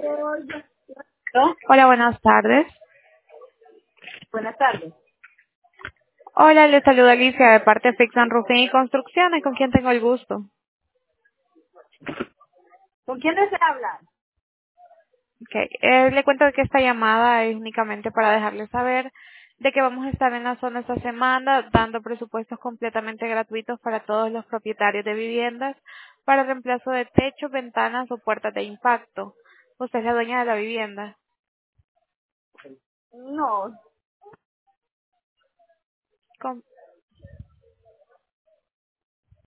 ¿No? Hola, buenas tardes. Buenas tardes. Hola, le saluda Alicia de parte de Fix and Roofing y Construcciones, con quien tengo el gusto. ¿Con quién desea hablar? Okay. Le cuento que esta llamada es únicamente para dejarle saber de que vamos a estar en la zona esta semana dando presupuestos completamente gratuitos para todos los propietarios de viviendas para reemplazo de techos, ventanas o puertas de impacto. Usted es la dueña de la vivienda. No,